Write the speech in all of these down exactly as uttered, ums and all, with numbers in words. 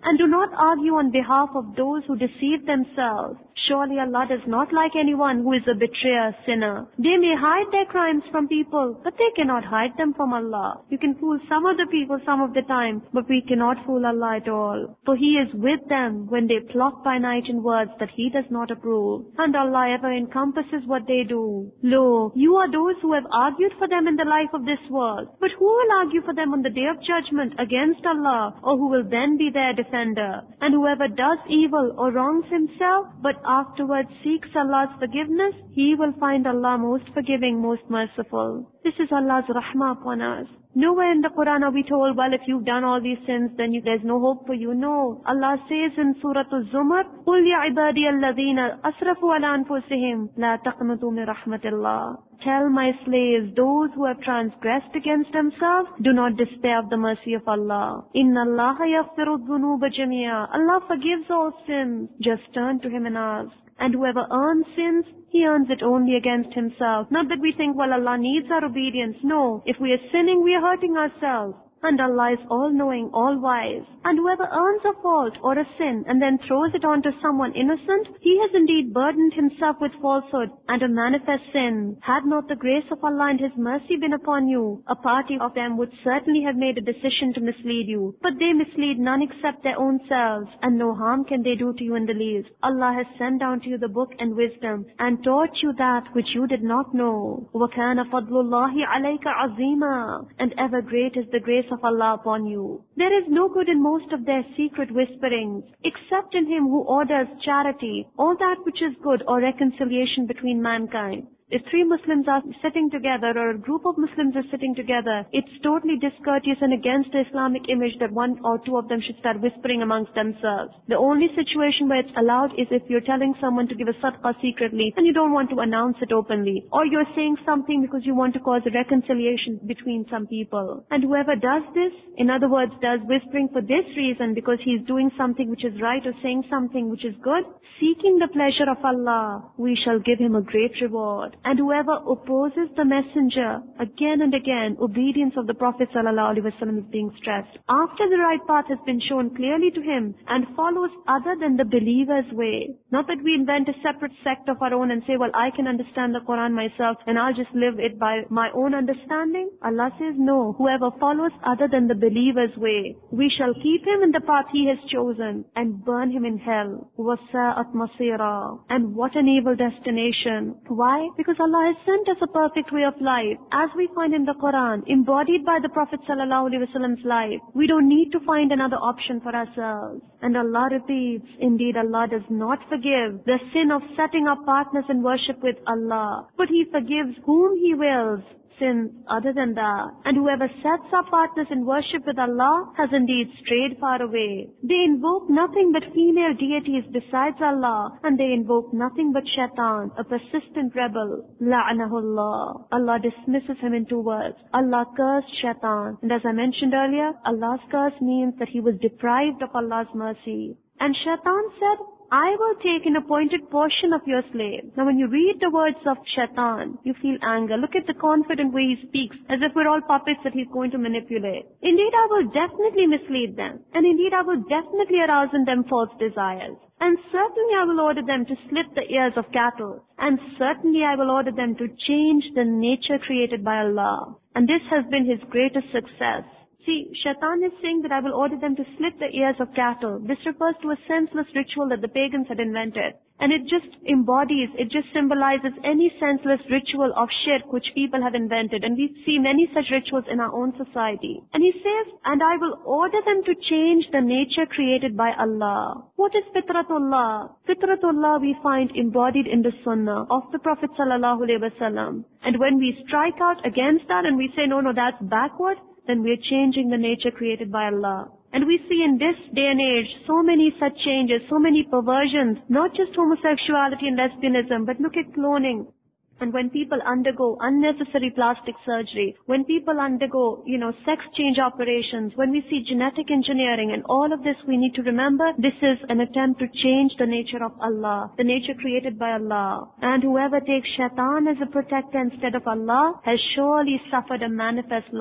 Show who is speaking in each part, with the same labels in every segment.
Speaker 1: And do not argue on behalf of those who deceive themselves. Surely Allah does not like anyone who is a betrayer, sinner. They may hide their crimes from people, but they cannot hide them from Allah. You can fool some of the people some of the time, but we cannot fool Allah at all. For He is with them when they plot by night in words that He does not approve. And Allah ever encompasses what they do. Lo, you are those who have argued for them in the life of this world. But who will argue for them on the day of judgment against Allah, or who will then be their defender? And whoever does evil or wrongs himself, but afterwards seeks Allah's forgiveness, he will find Allah most forgiving, most merciful. This is Allah's rahmah upon us. Nowhere in the Quran are we told, well, if you've done all these sins, then you, there's no hope for you. No. Allah says in Surah Al-Zumar, قُلْ يَا عِبَادِيَ الَّذِينَ أَسْرَفُوا عَلَى أَنفُسِهِمْ لَا تَقْنَطُوا مِنْ رَحْمَةِ اللَّهِ. Tell my slaves, those who have transgressed against themselves, do not despair of the mercy of Allah. Inna Allah yaghfiru dhunuba jamia. Allah forgives all sins. Just turn to Him and ask. And whoever earns sins, he earns it only against himself. Not that we think, well, Allah needs our obedience. No. If we are sinning, we are hurting ourselves. And Allah is all-knowing, all-wise. And whoever earns a fault or a sin and then throws it onto someone innocent, he has indeed burdened himself with falsehood and a manifest sin. Had not the grace of Allah and His mercy been upon you, a party of them would certainly have made a decision to mislead you. But they mislead none except their own selves, and no harm can they do to you in the least. Allah has sent down to you the book and wisdom, and taught you that which you did not know. وَكَانَ فَضْلُ اللَّهِ عَلَيْكَ عَظِيمًا. And ever great is the grace of Allah upon you. There is no good in most of their secret whisperings, except in Him who orders charity, all that which is good, or reconciliation between mankind. If three Muslims are sitting together, or a group of Muslims are sitting together, it's totally discourteous and against the Islamic image that one or two of them should start whispering amongst themselves. The only situation where it's allowed is if you're telling someone to give a sadaqah secretly and you don't want to announce it openly. Or you're saying something because you want to cause a reconciliation between some people. And whoever does this, in other words, does whispering for this reason, because he's doing something which is right or saying something which is good, seeking the pleasure of Allah, we shall give him a great reward. And whoever opposes the messenger, again and again, obedience of the Prophet ﷺ is being stressed. After the right path has been shown clearly to him and follows other than the believer's way. Not that we invent a separate sect of our own and say, well, I can understand the Quran myself and I'll just live it by my own understanding. Allah says, no, whoever follows other than the believer's way, we shall keep him in the path he has chosen and burn him in hell. وَسَاءَتْ مَصِيرًا. And what an evil destination. Why? Because Because Allah has sent us a perfect way of life, as we find in the Quran, embodied by the Prophet ﷺ's life. We don't need to find another option for ourselves. And Allah repeats, indeed Allah does not forgive the sin of setting up partners in worship with Allah, but He forgives whom He wills sins other than that. And whoever sets up partners in worship with Allah has indeed strayed far away. They invoke nothing but female deities besides Allah, and they invoke nothing but shaitan, a persistent rebel. La'anahullah. Allah dismisses him in two words. Allah cursed shaitan. And as I mentioned earlier, Allah's curse means that he was deprived of Allah's mercy. And shaitan said, I will take an appointed portion of your slave. Now when you read the words of shaitan, you feel anger. Look at the confident way he speaks, as if we're all puppets that he's going to manipulate. Indeed, I will definitely mislead them. And indeed, I will definitely arouse in them false desires. And certainly I will order them to slit the ears of cattle. And certainly I will order them to change the nature created by Allah. And this has been his greatest success. See, shaitan is saying that I will order them to slit the ears of cattle. This refers to a senseless ritual that the pagans had invented. And it just embodies, it just symbolizes any senseless ritual of shirk which people have invented. And we see many such rituals in our own society. And he says, and I will order them to change the nature created by Allah. What is Fitratullah? Fitratullah we find embodied in the Sunnah of the Prophet sallallahu alaihi wasallam. And when we strike out against that and we say, no, no, that's backward, then we are changing the nature created by Allah. And we see in this day and age so many such changes, so many perversions, not just homosexuality and lesbianism, but look at cloning. And when people undergo unnecessary plastic surgery, when people undergo, you know, sex change operations, when we see genetic engineering and all of this, we need to remember this is an attempt to change the nature of Allah, the nature created by Allah. And whoever takes shaitan as a protector instead of Allah has surely suffered a manifest loss.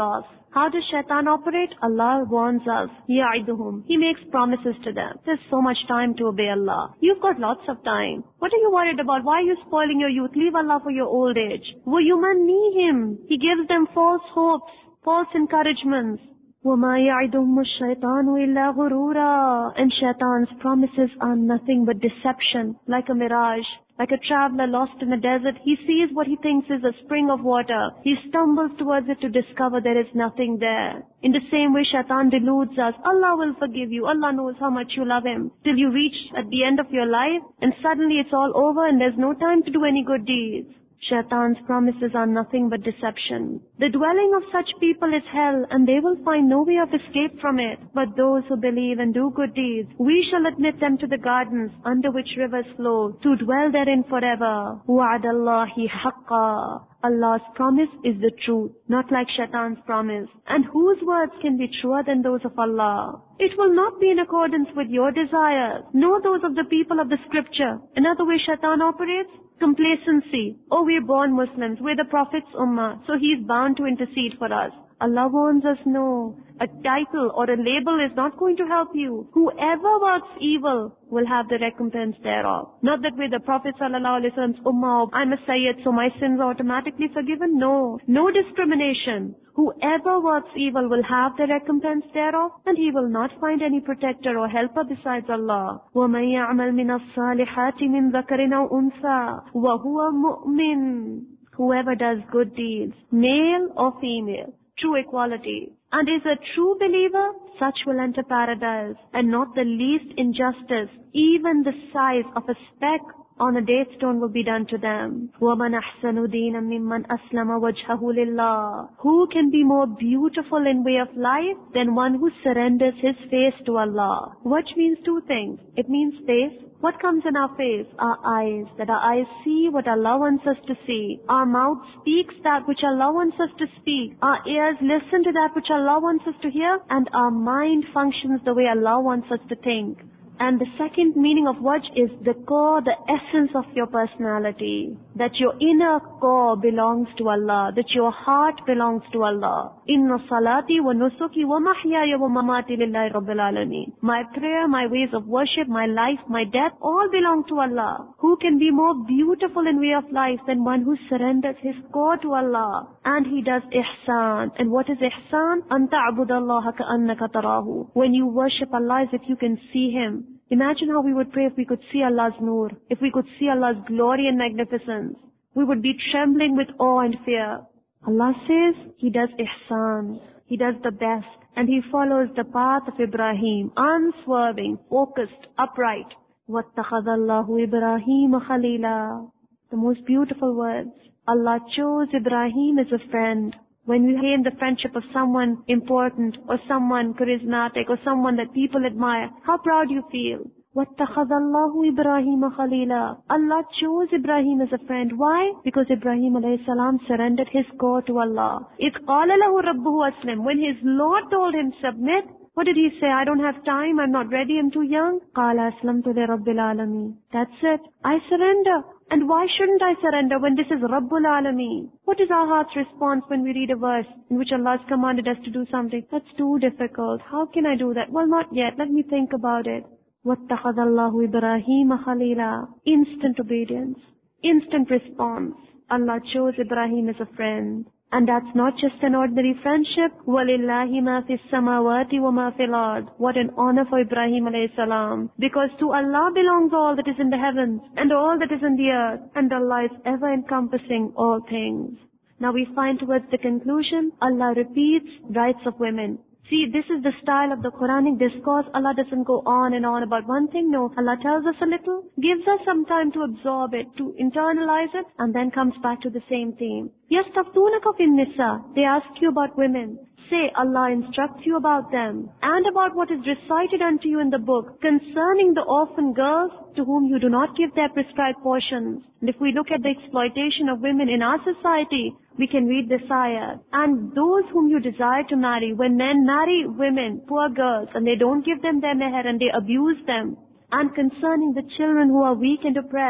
Speaker 1: How does shaitan operate? Allah warns us. Ya'iduhum. He makes promises to them. There's so much time to obey Allah. You've got lots of time. What are you worried about? Why are you spoiling your youth? Leave Allah for your old age. وَيُمَنِّيهِمْ. Him. He gives them false hopes, false encouragements. وَمَا يَعِدُهُمُ الشَّيْطَانُ إِلَّا غُرُورًا. And shaitan's promises are nothing but deception, like a mirage. Like a traveler lost in the desert, he sees what he thinks is a spring of water. He stumbles towards it to discover there is nothing there. In the same way, shaitan deludes us. Allah will forgive you. Allah knows how much you love Him. Till you reach at the end of your life, and suddenly it's all over and there's no time to do any good deeds. Shaitan's promises are nothing but deception. The dwelling of such people is hell, and they will find no way of escape from it. But those who believe and do good deeds, we shall admit them to the gardens under which rivers flow, to dwell therein forever. وَعَدَ اللَّهِ حَقًّا. Allah's promise is the truth, not like shaitan's promise. And whose words can be truer than those of Allah? It will not be in accordance with your desires, nor those of the people of the scripture. Another way shaitan operates? Complacency. Oh, we're born Muslims. We're the Prophet's ummah, so he's bound to intercede for us. Allah warns us, no. A title or a label is not going to help you. Whoever works evil will have the recompense thereof. Not that we're the Prophet sallallahu alaihi wasallam's ummah, I'm a Sayyid, so my sins are automatically forgiven. No. No discrimination. Whoever works evil will have the recompense thereof, and he will not find any protector or helper besides Allah. وَمَن يَعْمَلْ مِنَ الصَّالِحَاتِ مِن ذَكَرٍ أَوْ أُنثَى وَهُوَ مُؤْمِنٌ. Whoever does good deeds, male or female, true equality, and is a true believer, such will enter paradise, and not the least injustice, even the size of a speck on a date stone will be done to them. وَمَنْ أَحْسَنُ دِينًا مِمَّنْ أَسْلَمَ وَجْهَهُ لِلَّهِ. Who can be more beautiful in way of life than one who surrenders his face to Allah? Which means two things. It means face. What comes in our face? Our eyes. That our eyes see what Allah wants us to see. Our mouth speaks that which Allah wants us to speak. Our ears listen to that which Allah wants us to hear. And our mind functions the way Allah wants us to think. And the second meaning of wajh is the core, the essence of your personality. That your inner core belongs to Allah. That your heart belongs to Allah. Inna salati wa nusuki wa mahyaya wa mamati lillahi rabbil alameen. My prayer, my ways of worship, my life, my death, all belong to Allah. Who can be more beautiful in way of life than one who surrenders his core to Allah? And he does ihsan. And what is ihsan? An ta'budallaha ka'annaka tarahu. When you worship Allah as if you can see Him. Imagine how we would pray if we could see Allah's nur, if we could see Allah's glory and magnificence. We would be trembling with awe and fear. Allah says He does ihsan, He does the best, and He follows the path of Ibrahim, unswerving, focused, upright. وَاتَّخَذَ اللَّهُ إِبْرَاهِيمَ خَلِيلًا. The most beautiful words. Allah chose Ibrahim as a friend. When we gain the friendship of someone important or someone charismatic or someone that people admire, how proud you feel. وَاتَّخَذَ اللَّهُ إِبْرَاهِيمَ خَلِيلًا. Allah chose Ibrahim as a friend. Why? Because Ibrahim alayhi salam surrendered his core to Allah. إِذْ قَالَ لَهُ رَبُّهُ أَسْلِمْ. When his Lord told him, submit, what did he say? I don't have time, I'm not ready, I'm too young. قَالَ أَسْلَمْتُ لِرَبِّ الْعَالَمِينَ. That's it. I surrender. And why shouldn't I surrender when this is Rabbul Alameen? What is our heart's response when we read a verse in which Allah has commanded us to do something? That's too difficult. How can I do that? Well, not yet. Let me think about it. وَاتَّخَذَ اللَّهُ إِبْرَاهِيمَ خَلِيلًا. Instant obedience. Instant response. Allah chose Ibrahim as a friend. And that's not just an ordinary friendship. وَلِلَّهِ مَا فِي السَّمَاوَاتِ وَمَا فِي الْأَرْضِ. What an honor for Ibrahim alayhi salam. Because to Allah belongs all that is in the heavens and all that is in the earth. And Allah is ever encompassing all things. Now we find towards the conclusion, Allah repeats rights of women. See, this is the style of the Quranic discourse. Allah doesn't go on and on about one thing. No, Allah tells us a little, gives us some time to absorb it, to internalize it, and then comes back to the same theme. يَسْتَفْتُونَكَ فِي النِّسَاءِ. They ask you about women. Say, Allah instructs you about them and about what is recited unto you in the book concerning the orphan girls to whom you do not give their prescribed portions. And if we look at the exploitation of women in our society, we can read this ayah. And those whom you desire to marry, when men marry women, poor girls, and they don't give them their meher and they abuse them, and concerning the children who are weak and oppressed,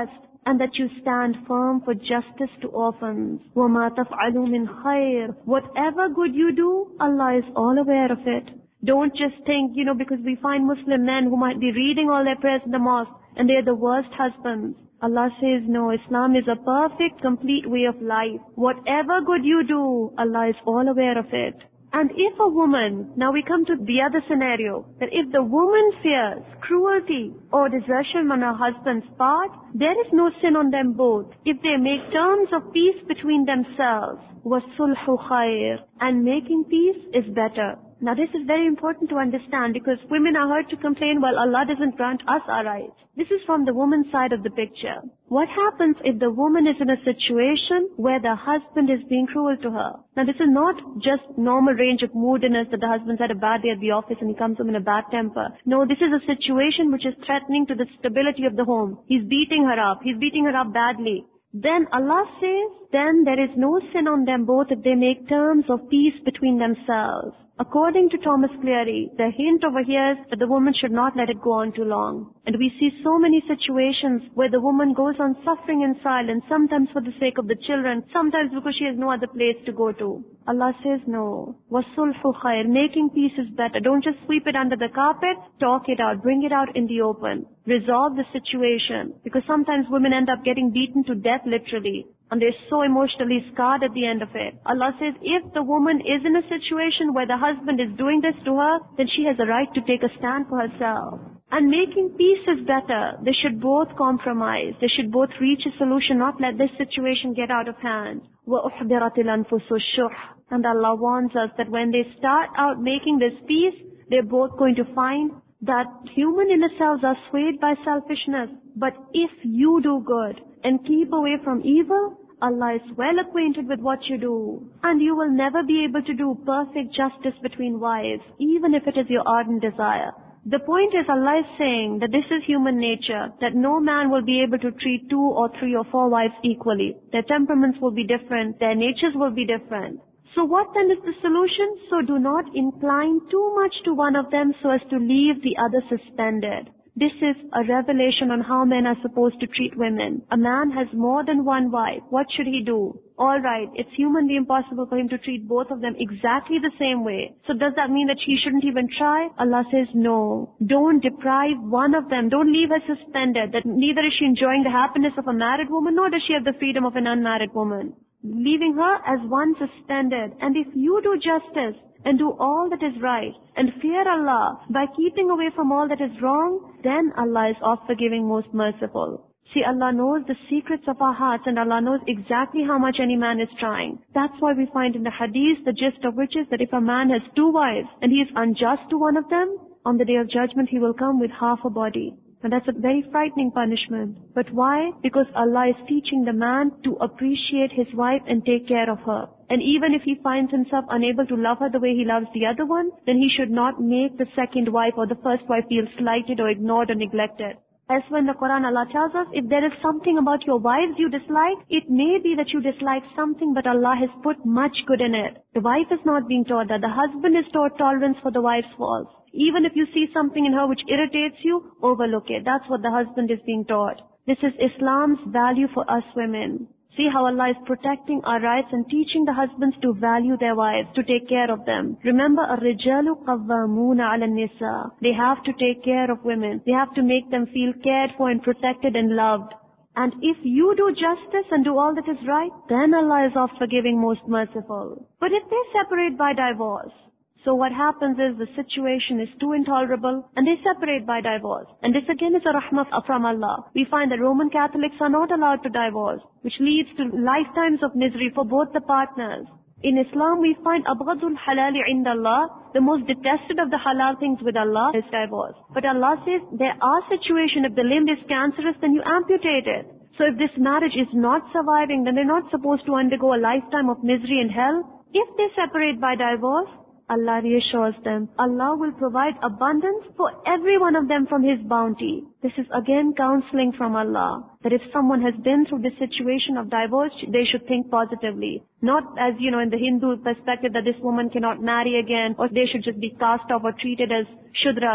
Speaker 1: and that you stand firm for justice to orphans. وَمَا تَفْعَلُوا مِنْ خَيْرٍ. Whatever good you do, Allah is all aware of it. Don't just think, you know, because we find Muslim men who might be reading all their prayers in the mosque and they're the worst husbands. Allah says, no, Islam is a perfect, complete way of life. Whatever good you do, Allah is all aware of it. And if a woman, now we come to the other scenario, that if the woman fears cruelty or desertion on her husband's part, there is no sin on them both. If they make terms of peace between themselves, وَالصُّلْحُ خَيْرٌ, and making peace is better. Now this is very important to understand because women are heard to complain, well, Allah doesn't grant us our rights. This is from the woman's side of the picture. What happens if the woman is in a situation where the husband is being cruel to her? Now this is not just normal range of moodiness that the husband's had a bad day at the office and he comes home in a bad temper. No, this is a situation which is threatening to the stability of the home. He's beating her up. He's beating her up badly. Then Allah says, then there is no sin on them both if they make terms of peace between themselves. According to Thomas Cleary, the hint over here is that the woman should not let it go on too long. And we see so many situations where the woman goes on suffering in silence, sometimes for the sake of the children, sometimes because she has no other place to go to. Allah says no. وَالصُّلْحُ خَيْرٌ. Making peace is better. Don't just sweep it under the carpet. Talk it out. Bring it out in the open. Resolve the situation. Because sometimes women end up getting beaten to death literally. And they're so emotionally scarred at the end of it. Allah says, if the woman is in a situation where the husband is doing this to her, then she has a right to take a stand for herself. And making peace is better. They should both compromise. They should both reach a solution, not let this situation get out of hand. وَأُحْضِرَتِ الْأَنفُسُ الشُّحَّ. And Allah warns us that when they start out making this peace, they're both going to find that human inner selves are swayed by selfishness. But if you do good and keep away from evil, Allah is well acquainted with what you do. And you will never be able to do perfect justice between wives, even if it is your ardent desire. The point is, Allah is saying that this is human nature, that no man will be able to treat two or three or four wives equally. Their temperaments will be different, their natures will be different. So what then is the solution? So do not incline too much to one of them so as to leave the other suspended. This is a revelation on how men are supposed to treat women. A man has more than one wife. What should he do? Alright, it's humanly impossible for him to treat both of them exactly the same way. So does that mean that he shouldn't even try? Allah says no. Don't deprive one of them. Don't leave her suspended. That neither is she enjoying the happiness of a married woman, nor does she have the freedom of an unmarried woman. Leaving her as one suspended. And if you do justice and do all that is right and fear Allah by keeping away from all that is wrong, then Allah is oft forgiving, most merciful. See, Allah knows the secrets of our hearts and Allah knows exactly how much any man is trying. That's why we find in the hadith, the gist of which is that if a man has two wives and he is unjust to one of them, on the day of judgment he will come with half a body. And that's a very frightening punishment. But why? Because Allah is teaching the man to appreciate his wife and take care of her. And even if he finds himself unable to love her the way he loves the other one, then he should not make the second wife or the first wife feel slighted or ignored or neglected. Elsewhere in the Quran, Allah tells us, if there is something about your wives you dislike, it may be that you dislike something, but Allah has put much good in it. The wife is not being taught that. The husband is taught tolerance for the wife's faults. Even if you see something in her which irritates you, overlook it. That's what the husband is being taught. This is Islam's value for us women. See how Allah is protecting our rights and teaching the husbands to value their wives, to take care of them. Remember, الرِّجَالُ قَوَّامُونَ عَلَى النِّسَاءِ. They have to take care of women. They have to make them feel cared for and protected and loved. And if you do justice and do all that is right, then Allah is oft forgiving, most merciful. But if they separate by divorce, so what happens is the situation is too intolerable and they separate by divorce. And this again is a rahmah from Allah. We find that Roman Catholics are not allowed to divorce, which leads to lifetimes of misery for both the partners. In Islam we find abghadul halali inda Allah, the most detested of the halal things with Allah is divorce. But Allah says there are situations, if the limb is cancerous, then you amputate it. So if this marriage is not surviving, then they're not supposed to undergo a lifetime of misery and hell. If they separate by divorce, Allah reassures them. Allah will provide abundance for every one of them from His bounty. This is again counseling from Allah. That if someone has been through this situation of divorce, they should think positively. Not as, you know, in the Hindu perspective that this woman cannot marry again, or they should just be cast off or treated as shudras.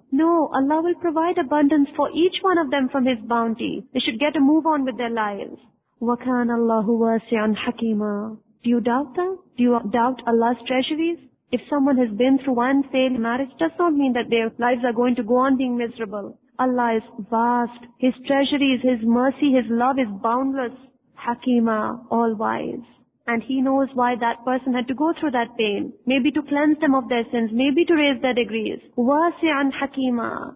Speaker 1: No, Allah will provide abundance for each one of them from His bounty. They should get a move on with their lives. وَكَانَ اللَّهُ وَاسِعًا حَكِيمًا. Do you doubt that? Do you doubt Allah's treasuries? If someone has been through one failed marriage, does not mean that their lives are going to go on being miserable. Allah is vast. His treasuries, His mercy, His love is boundless. Hakima, all wise. And He knows why that person had to go through that pain. Maybe to cleanse them of their sins, maybe to raise their degrees. Wasi'an Hakima.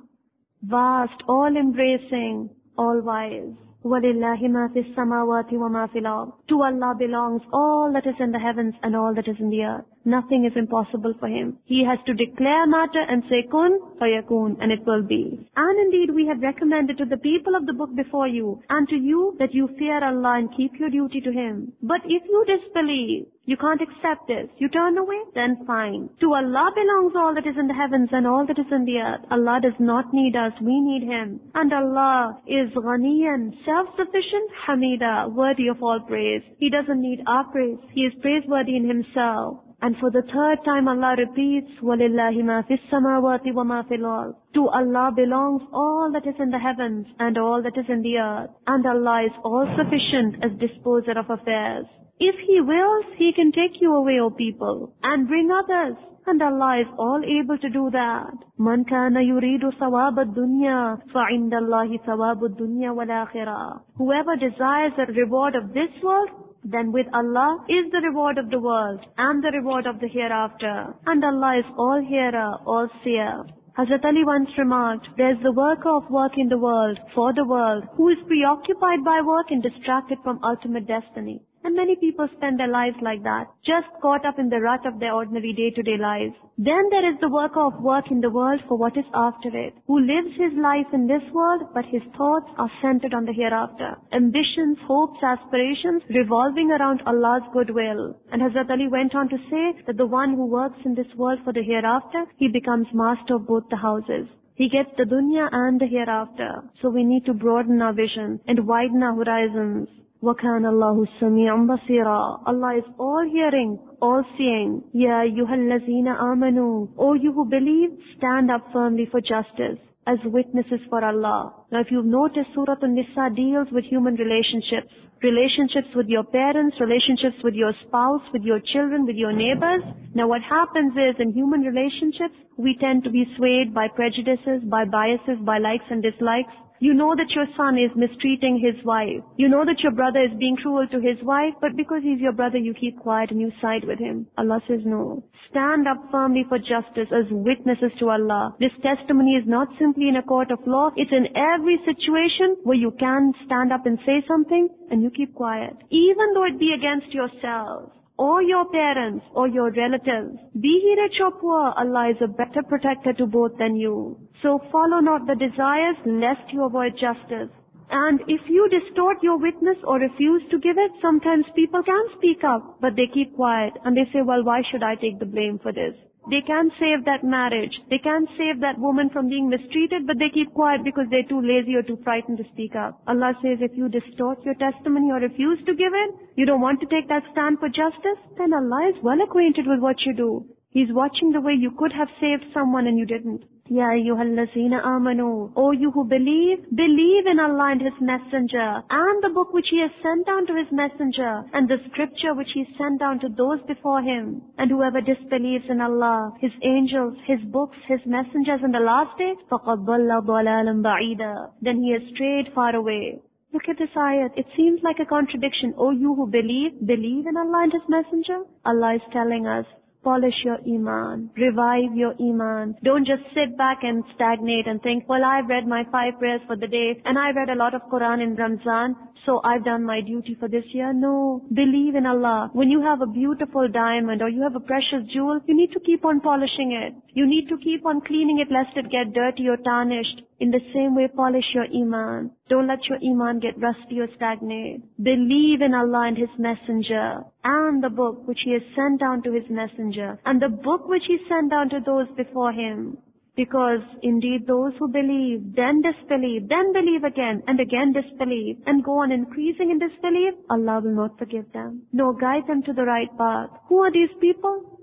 Speaker 1: Vast, all-embracing, all-wise. وَلِلَّهِ مَا فِي السَّمَاوَاتِ وَمَا فِي الْأَرْضِ. To Allah belongs all that is in the heavens and all that is in the earth. Nothing is impossible for Him. He has to declare matter and say kun fayakun, and it will be. And indeed we have recommended to the people of the book before you and to you that you fear Allah and keep your duty to Him. But if you disbelieve, you can't accept this, you turn away, then fine. To Allah belongs all that is in the heavens and all that is in the earth. Allah does not need us, we need Him. And Allah is Ghaniyan, self-sufficient, Hamida, worthy of all praise. He doesn't need our praise. He is praiseworthy in Himself. And for the third time Allah repeats, وَلِلَّهِ مَا فِي السَّمَاوَاتِ وَمَا فِي الْأَرْضِ. To Allah belongs all that is in the heavens and all that is in the earth. And Allah is all-sufficient as disposer of affairs. If He wills, He can take you away, O people, and bring others. And Allah is all able to do that. مَنْ كَانَ يُرِيدُ ثَوَابَ الدُّنْيَا فَعِنْدَ اللَّهِ ثَوَابُ الدُّنْيَا وَالْآخِرَةِ. Whoever desires the reward of this world, then with Allah is the reward of the world and the reward of the hereafter. And Allah is all hearer, all seer. Hazrat Ali once remarked, there is the worker of work in the world, for the world, who is preoccupied by work and distracted from ultimate destiny. And many people spend their lives like that, just caught up in the rut of their ordinary day-to-day lives. Then there is the worker of work in the world for what is after it, who lives his life in this world, but his thoughts are centered on the hereafter. Ambitions, hopes, aspirations revolving around Allah's goodwill. And Hazrat Ali went on to say that the one who works in this world for the hereafter, he becomes master of both the houses. He gets the dunya and the hereafter. So we need to broaden our vision and widen our horizons. وَكَانَ اللَّهُ سَمِيعًا بَصِيرًا. Allah is all hearing, all seeing. Ya ayyuhallazina amanu. O you who believe, stand up firmly for justice as witnesses for Allah. Now if you've noticed, Surah An-Nisa deals with human relationships. Relationships with your parents, relationships with your spouse, with your children, with your neighbors. Now what happens is, in human relationships, we tend to be swayed by prejudices, by biases, by likes and dislikes. You know that your son is mistreating his wife. You know that your brother is being cruel to his wife, but because he's your brother, you keep quiet and you side with him. Allah says no. Stand up firmly for justice as witnesses to Allah. This testimony is not simply in a court of law. It's in every situation where you can stand up and say something and you keep quiet. Even though it be against yourselves, or your parents, or your relatives. Be he rich or poor, Allah is a better protector to both than you. So follow not the desires, lest you avoid justice. And if you distort your witness or refuse to give it, sometimes people can speak up, but they keep quiet, and they say, well, why should I take the blame for this? They can save that marriage. They can save that woman from being mistreated, but they keep quiet because they're too lazy or too frightened to speak up. Allah says if you distort your testimony or refuse to give it, you don't want to take that stand for justice, then Allah is well acquainted with what you do. He's watching the way you could have saved someone and you didn't. Ya ayyuhallazina amanu. O you who believe, believe in Allah and His Messenger, and the book which He has sent down to His Messenger, and the scripture which He sent down to those before Him. And whoever disbelieves in Allah, His angels, His books, His messengers and the last day, فَقَدْ ضَلَّ ضَلَالًا بَعِيدًا. Then he has strayed far away. Look at this ayat. It seems like a contradiction. O you who believe, believe in Allah and His Messenger. Allah is telling us, polish your iman, revive your iman. Don't just sit back and stagnate and think, well, I've read my five prayers for the day and I read a lot of Quran in Ramzan, so I've done my duty for this year. No, believe in Allah. When you have a beautiful diamond or you have a precious jewel, you need to keep on polishing it. You need to keep on cleaning it lest it get dirty or tarnished. In the same way, polish your iman. Don't let your iman get rusty or stagnate. Believe in Allah and His Messenger and the book which He has sent down to His Messenger and the book which He sent down to those before Him. Because indeed those who believe, then disbelieve, then believe again, and again disbelieve, and go on increasing in disbelief, Allah will not forgive them, nor guide them to the right path. Who are these people?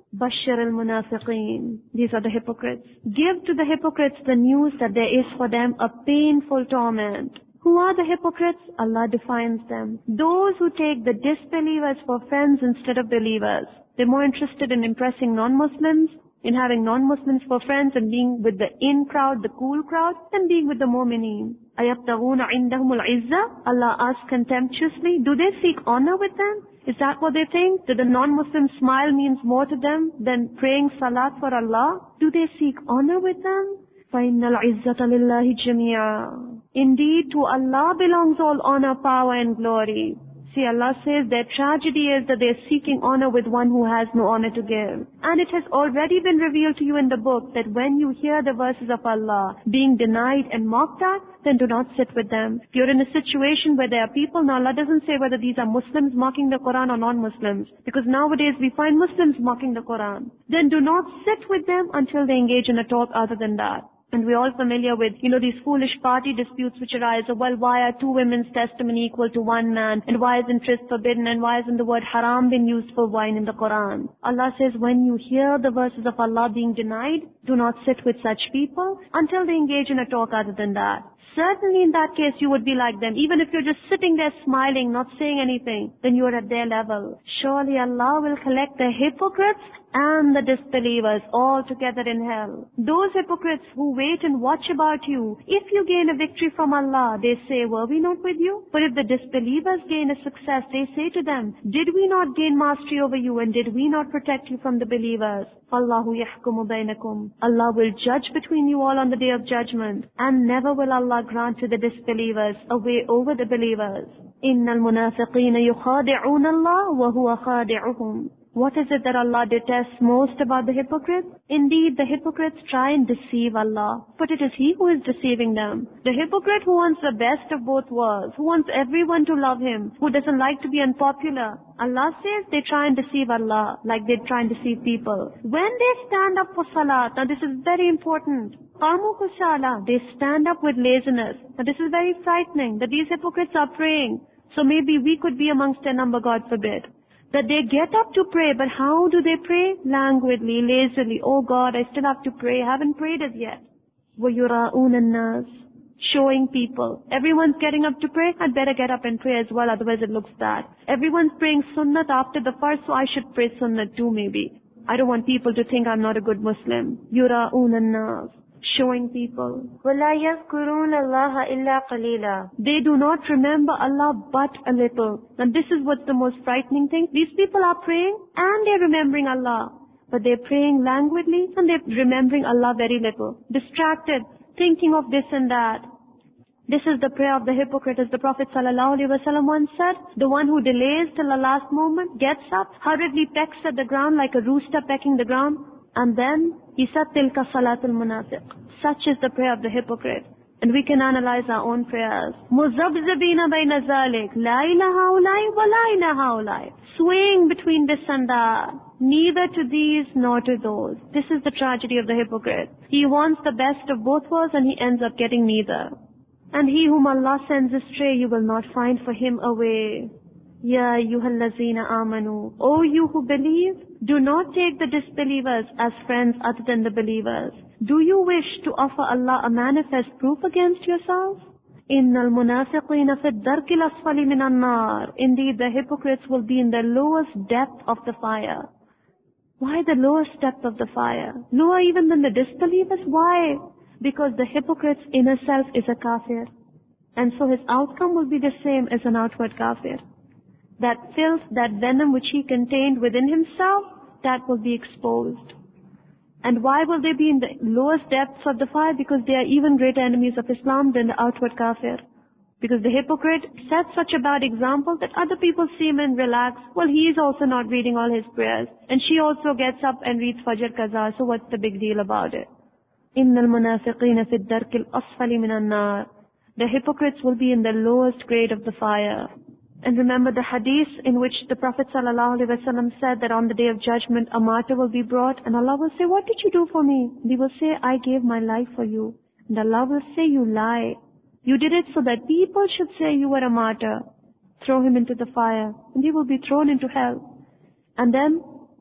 Speaker 1: Bashir al-munafiqeen. These are the hypocrites. Give to the hypocrites the news that there is for them a painful torment. Who are the hypocrites? Allah defines them. Those who take the disbelievers for friends instead of believers. They're more interested in impressing non-Muslims, in having non-Muslims for friends and being with the in crowd, the cool crowd, than being with the mu'mineen. أَيَبْتَغُونَ عِنْدَهُمُ الْعِزَّةِ. Allah asks contemptuously, do they seek honor with them? Is that what they think? That the non-Muslim smile means more to them than praying salat for Allah? Do they seek honor with them? فَإِنَّ الْعِزَّةَ لِلَّهِ جَمِيعًا. Indeed, to Allah belongs all honor, power and glory. See, Allah says their tragedy is that they are seeking honor with one who has no honor to give. And it has already been revealed to you in the book that when you hear the verses of Allah being denied and mocked at, then do not sit with them. If you're in a situation where there are people, now Allah doesn't say whether these are Muslims mocking the Quran or non-Muslims, because nowadays we find Muslims mocking the Quran. Then do not sit with them until they engage in a talk other than that. And we're all familiar with, you know, these foolish party disputes which arise. Well, why are two women's testimony equal to one man? And why is interest forbidden? And why isn't the word haram been used for wine in the Quran? Allah says, when you hear the verses of Allah being denied, do not sit with such people until they engage in a talk other than that. Certainly in that case you would be like them. Even if you're just sitting there smiling, not saying anything, then you are at their level. Surely Allah will collect the hypocrites and the disbelievers all together in hell. Those hypocrites who wait and watch about you, if you gain a victory from Allah, they say, were we not with you? But if the disbelievers gain a success, they say to them, did we not gain mastery over you and did we not protect you from the believers? Allahu yahkumu bainakum. Allah will judge between you all on the day of judgment, and never will Allah grant to the disbelievers a way over the believers. Innal munafiqina yukhadi'una Allah wa huwa khadi'uhum. What is it that Allah detests most about the hypocrites? Indeed, the hypocrites try and deceive Allah, but it is He who is deceiving them. The hypocrite who wants the best of both worlds, who wants everyone to love him, who doesn't like to be unpopular, Allah says they try and deceive Allah like they try and deceive people. When they stand up for salat, now this is very important. Qamu kusala, they stand up with laziness. Now this is very frightening that these hypocrites are praying. So maybe we could be amongst their number, God forbid. That they get up to pray, but how do they pray? Languidly, lazily. Oh God, I still have to pray. I haven't prayed as yet. وَيُرَاءُونَ النَّاسِ. Showing people. Everyone's getting up to pray. I'd better get up and pray as well, otherwise it looks bad. Everyone's praying sunnat after the first, so I should pray sunnat too maybe. I don't want people to think I'm not a good Muslim. يُرَاءُونَ النَّاسِ. Showing people. وَلَا يَذْكُرُونَ اللَّهَ إِلَّا قَلِيلًا. They do not remember Allah but a little. And this is what's the most frightening thing. These people are praying and they're remembering Allah. But they're praying languidly and they're remembering Allah very little. Distracted, thinking of this and that. This is the prayer of the hypocrite, as the Prophet ﷺ once said. The one who delays till the last moment, gets up, hurriedly pecks at the ground like a rooster pecking the ground. And then he said, Tilka salatul munafiq. Such is the prayer of the hypocrite. And we can analyze our own prayers. Muzabzabina bayna zalik. La ilaha ulai wa la ilaha ulai. Swaying between this and that. Neither to these nor to those. This is the tragedy of the hypocrite. He wants the best of both worlds and he ends up getting neither. And he whom Allah sends astray, you will not find for him a way. Ya ayyuhallazina amanu. O you who believe, do not take the disbelievers as friends other than the believers. Do you wish to offer Allah a manifest proof against yourselves? Innal munafiqina fi ad-darkil asfali minan nar. Indeed, the hypocrites will be in the lowest depth of the fire. Why the lowest depth of the fire? Lower even than the disbelievers? Why? Because the hypocrite's inner self is a kafir. And so his outcome will be the same as an outward kafir. That filth, that venom which he contained within himself, that will be exposed. And why will they be in the lowest depths of the fire? Because they are even greater enemies of Islam than the outward kafir. Because the hypocrite sets such a bad example that other people see him and relax. Well, he is also not reading all his prayers. And she also gets up and reads Fajr Qaza, so what's the big deal about it? Innal munafiqina fi ad-darkil asfali minan nar. The hypocrites will be in the lowest grade of the fire. And remember the hadith in which the Prophet ﷺ said that on the day of judgment a martyr will be brought and Allah will say, what did you do for me? And he will say, I gave my life for you. And Allah will say, you lie. You did it so that people should say you were a martyr. Throw him into the fire and he will be thrown into hell. And then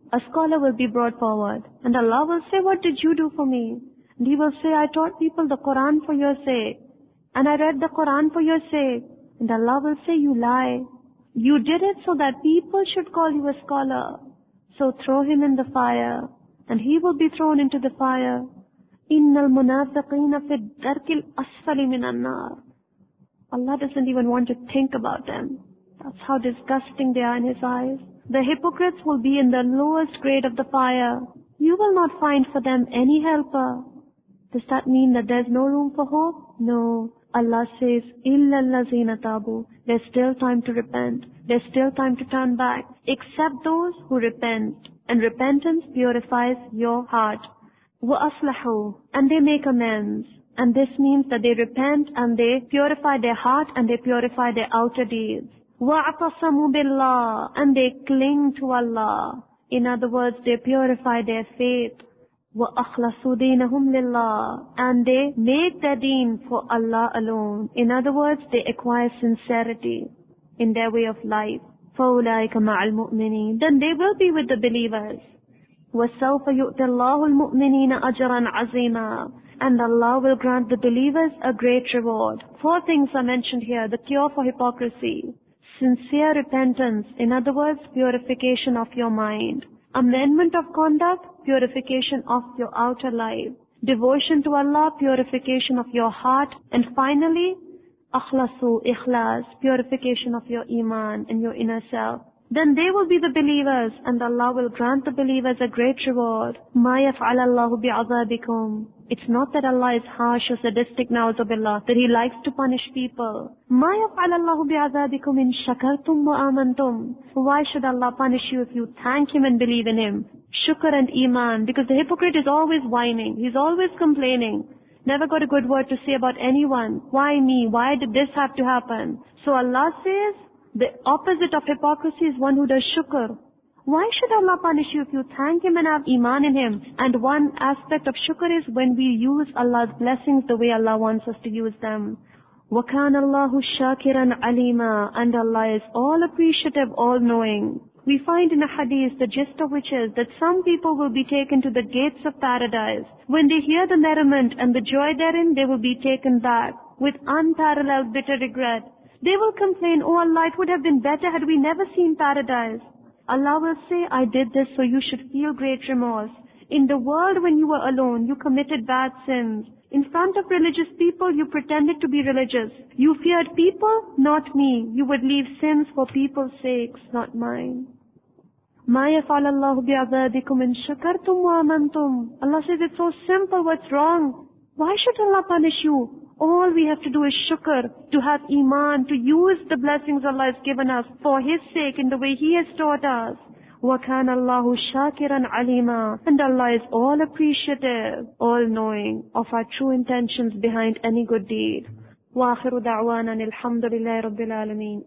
Speaker 1: A scholar will be brought forward, and Allah will say, what did you do for me? And he will say, I taught people the Quran for your sake, and I read the Quran for your sake. And Allah will say, you lie. You did it so that people should call you a scholar. So throw him in the fire, and he will be thrown into the fire. Innal munafiqeena fi ad-darkil asfali minan nar. Allah doesn't even want to think about them. That's how disgusting they are in His eyes. The hypocrites will be in the lowest grade of the fire. You will not find for them any helper. Does that mean that there's no room for hope? No. Allah says, إِلَّا الَّذِينَ تَابُوا. There's still time to repent. There's still time to turn back. Except those who repent. And repentance purifies your heart. وَأَصْلَحُوا. And they make amends. And this means that they repent and they purify their heart and they purify their outer deeds. وَاعْتَصَمُوا بِاللَّهِ. And they cling to Allah. In other words, they purify their faith. وَأَخْلَصُوا دِينَهُمْ لِلَّهِ. And they make their deen for Allah alone. In other words, they acquire sincerity in their way of life. فَأُولَٰئِكَ مَعَ الْمُؤْمِنِينَ. Then they will be with the believers. وَسَوْفَ يُؤْتِ اللَّهُ الْمُؤْمِنِينَ أَجْرًا عَظِيمًا. And Allah will grant the believers a great reward. Four things are mentioned here. The cure for hypocrisy. Sincere repentance. In other words, purification of your mind. Amendment of conduct, purification of your outer life. Devotion to Allah, purification of your heart. And finally, akhlasu, ikhlas, purification of your iman and your inner self. Then they will be the believers, and Allah will grant the believers a great reward. مَا يَفْعَلَ اللَّهُ بِعَذَابِكُمْ. It's not that Allah is harsh or sadistic, na'uzubillah, that He likes to punish people. مَا يَفْعَلَ اللَّهُ بِعَذَابِكُمْ إِن شَكَرْتُمْ وَآمَنْتُمْ. Why should Allah punish you if you thank Him and believe in Him? Shukr and iman, because the hypocrite is always whining. He's always complaining. Never got a good word to say about anyone. Why me? Why did this have to happen? So Allah says, the opposite of hypocrisy is one who does shukr. Why should Allah punish you if you thank Him and have iman in Him? And one aspect of shukr is when we use Allah's blessings the way Allah wants us to use them. وَكَانَ اللَّهُ شَاكِرًا عَلِيمًا. And Allah is all appreciative, all knowing. We find in a hadith, the gist of which is that some people will be taken to the gates of paradise. When they hear the merriment and the joy therein, they will be taken back with unparalleled bitter regret. They will complain, oh Allah, it would have been better had we never seen paradise. Allah will say, I did this so you should feel great remorse. In the world when you were alone, you committed bad sins. In front of religious people, you pretended to be religious. You feared people, not me. You would leave sins for people's sakes, not mine. مَا يَفْعَلَ اللَّهُ بِعَذَابِكُمْ إِن شَكَرْتُمْ وَآمَنْتُمْ. Allah says, it's so simple, what's wrong? Why should Allah punish you? All we have to do is shukr, to have iman, to use the blessings Allah has given us for His sake in the way He has taught us. وَكَانَ اللَّهُ شَاكِرًا عَلِيمًا. And Allah is all appreciative, all knowing of our true intentions behind any good deed. وَآخِرُ دَعْوَانًا الْحَمْدُ لِلَّهِ رَبِّ الْعَالَمِينَ.